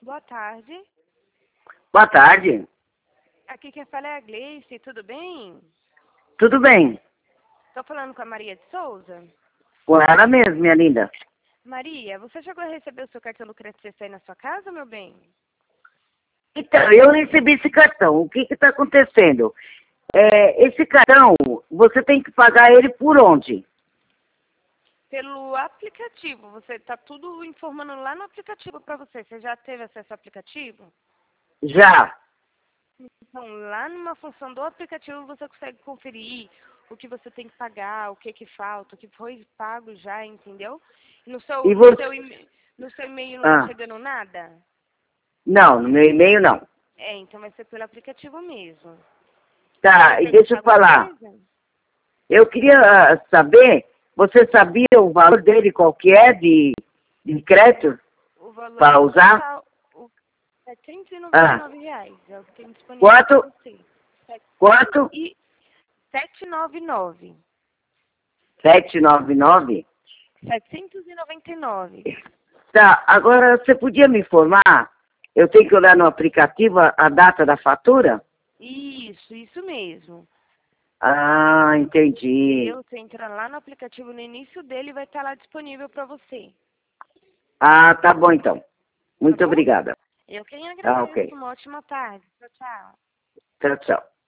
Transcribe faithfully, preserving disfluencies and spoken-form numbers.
Boa tarde. Boa tarde. Aqui quem fala é a Gleice, tudo bem? Tudo bem? Estou falando com a Maria de Souza. Com ela mesmo, minha linda. Maria, você chegou a receber o seu cartão do crédito C C aí na sua casa, meu bem? Então, eu recebi esse cartão. O que está acontecendo? É, esse cartão, você tem que pagar ele por onde? Pelo aplicativo. Você está tudo informando lá no aplicativo para você. Você já teve acesso ao aplicativo? Já. Então, lá numa função do aplicativo você consegue conferir o que você tem que pagar, o que que falta, o que foi pago já, entendeu? No seu, E no você... seu, e- no seu e-mail não Ah, está chegando nada? não, no meu e-mail não. É, então vai ser pelo aplicativo mesmo. Você Tá, ia e deixa perguntar eu alguma falar. coisa? Eu queria ah, saber, você sabia o valor dele qual que é de, de crédito O valor para usar? total, o setecentos e noventa e Ah, nove reais é o que tem disponível para quanto? você. Quanto? E setecentos e noventa e nove. setecentos e noventa e nove? setecentos e noventa e nove. Tá, agora você podia me informar? Eu tenho que olhar no aplicativo a, a data da fatura? Isso, isso mesmo. Ah, entendi. Entendeu? Você entra lá no aplicativo, no início dele vai estar lá disponível para você. Ah, tá bom então. Tá Muito bom? obrigada. Eu quem Tá, agradeço. ok. Uma ótima tarde. Tchau, tchau. Tchau, tchau.